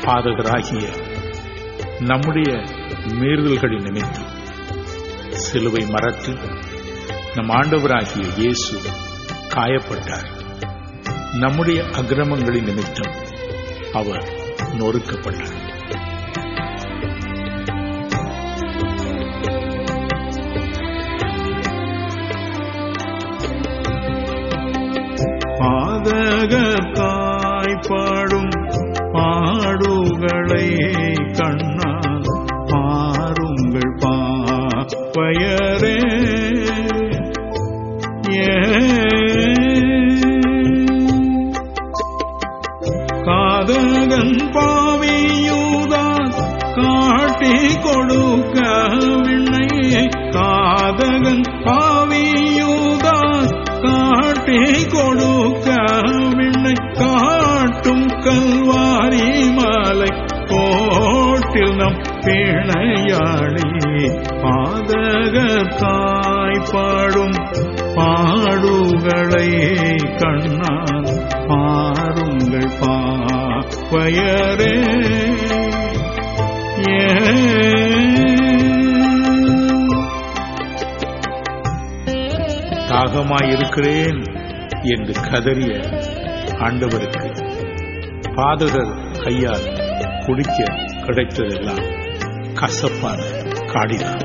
பாதகராகிய நம்முடைய மீறுதல்களின் நிமித்தம் சிலுவை மரத்தில் நம் ஆண்டவராகிய இயேசு காயப்பட்டார். நம்முடைய அக்கிரமங்களின் நிமித்தம் அவர் நொறுக்கப்பட்டார். பாதகத்தாய் பாடும் பாடுகளை கண்ணால் பாருங்கள் பாப்பயரே. காதகன் பாவியூதான் காட்டி கொடுக்க விண்ணை, காதகன் பாவியூதான் காட்டி கொடுக்க விண்ணை, காட்டும் கல்வாரி மாலை கோட்டில் நம் பிணையாளி. பாதகத்தாய் பாடும் பாடுகளை கண்ணால் பாருங்கள் பாப்பயரே. தாகமாயிருக்கிறேன் என்று கதறிய ஆண்டவருக்கு பாதகர் கையால் குடிக்க கிடைத்ததெல்லாம் கசப்பான காடிதான்.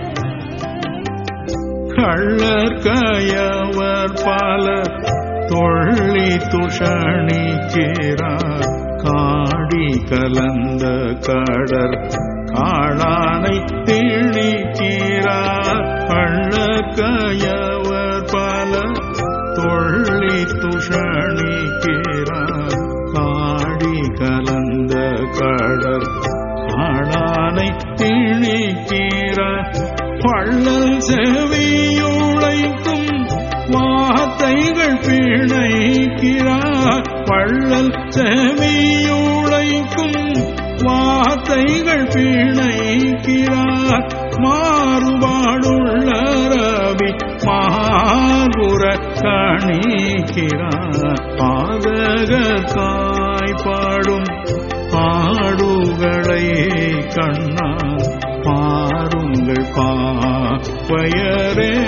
கள்ளர் கயவர் பலர் தொள்ளி துஷணிக்கிறார், காடி கலந்த கடர் காளானை திணிக்கிறார். கள்ளர் கயவர் பலர் தொள்ளி துஷணிக்கிறார், காடி கலந்த கடர் காளானை திணிக்கிறார். பள்ளல் செவியுழைக்கும் வார்த்தைகள் பிணைக்கிறார், பள்ளல் செவியுழைக்கும் வார்த்தைகள் பிணைக்கிறார். மாறுபாடுள்ள ரவி மாகுர கணிக்கிறார். பாதகத்தாய் பாடும் பாடுகளை கண்ணால் பாருங்கள் பாப்பயரே.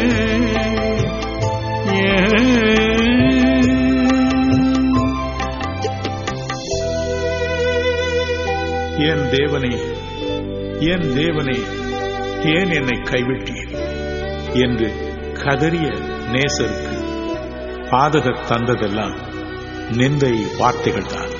என் தேவனே, என் தேவனே, ஏன் என்னை கைவிட்டீர் என்று கதறிய நேசருக்கு பாதகர் தந்ததெல்லாம் நிந்தை வார்த்தைகள் தான்.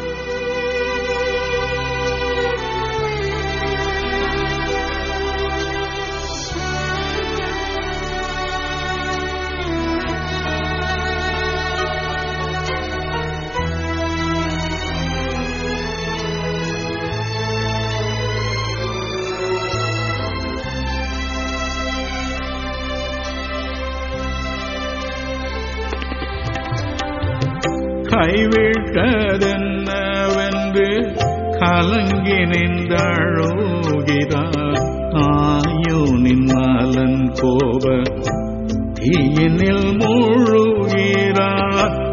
கைவிட்டதென்னவென்று கலங்கி நின்றழுகிறார். ஆயுனின் நலன் கோப தீயினில் மூழ்கிறார்.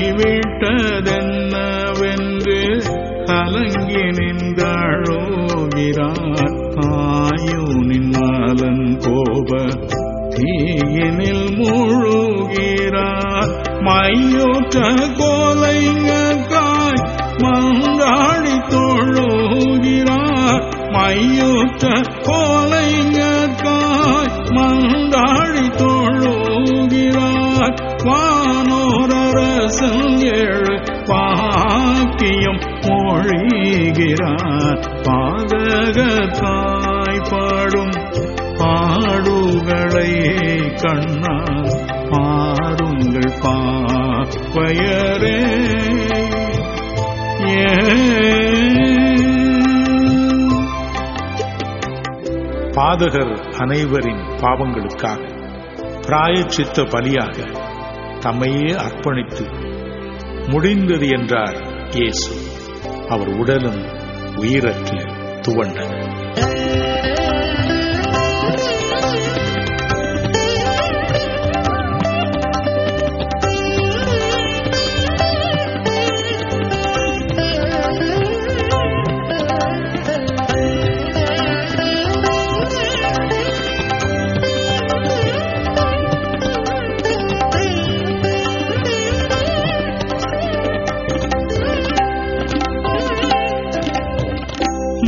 கைவிட்டதென்னவென்று கலங்கி நின்றழுகிறார். ஆயுனின் நலன் கோப தீயினில் மூழ்கிறார். மையூற்ற கோலைங்காய் மந்தாடி தொழுகிறார். மையூற்ற கோலைங்காய் மந்தாடி தொழுகிறார். வானோரரசன் ஏழு பாக்கியம் மொழிகிறார். பாதகத்தாய் பாடும் பாடுகளை கண்ணால் பாருங்கள் பாப்பயரே. பாதகர் அனைவரின் பாவங்களுக்காக பிராயச்சித்த பலியாக தம்மையே அர்ப்பணித்து முடிந்தது என்றார் இயேசு. அவர் உடலும் உயிரற்று துவண்டது.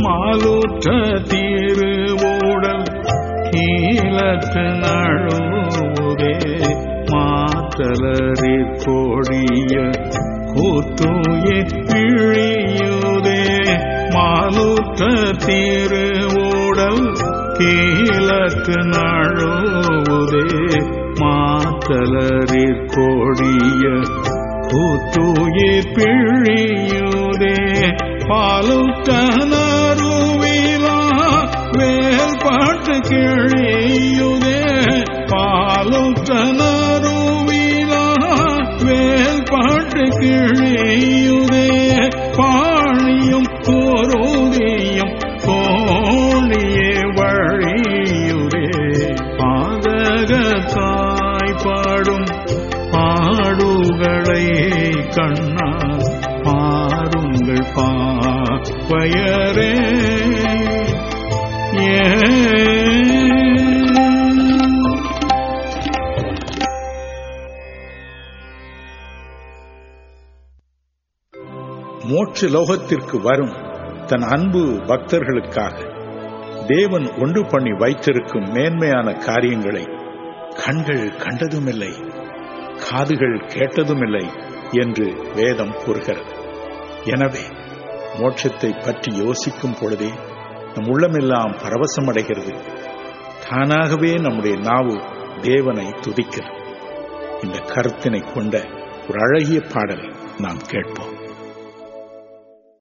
மாலுற்ற திருவோடல் கீழற்று நழுவுதே மாற்றலரிற் கொடிய கூத்துயே பிழியுதே மாலுற்ற திருவோடல் கீழற்று நழுவுதே மாற்றலரிற் கொடிய கூத்துயே பிழியுதே பாலுற்ற நறுவிலா வேல்பாட்டு கிழியுதே பாலுற்ற நறுவிலா வேல்பாட்டு கிழியுதே பாணியும் பொருதியும் கோணியே வழியுதே பாதகத்தாய் பாடும் பாடுகளை கண்ணா பாருங்கள் பாவயரே மோட்ச லோகத்திற்கு வரும் தன் அன்பு பக்தர்களுக்காக தேவன் ஒன்று பண்ணி வைத்திருக்கும் மேன்மையான காரியங்களை கண்கள் கண்டதுமில்லை, காதுகள் கேட்டதுமில்லை என்று வேதம் கூறுகிறது. எனவே மோட்சத்தை பற்றி யோசிக்கும் பொழுதே நம் உள்ளமெல்லாம் பரவசமடைகிறது. தானாகவே நம்முடைய நாவு தேவனை துதிக்கிறது. இந்த கருத்தினை கொண்ட ஒரு அழகிய பாடலை நாம் கேட்போம்.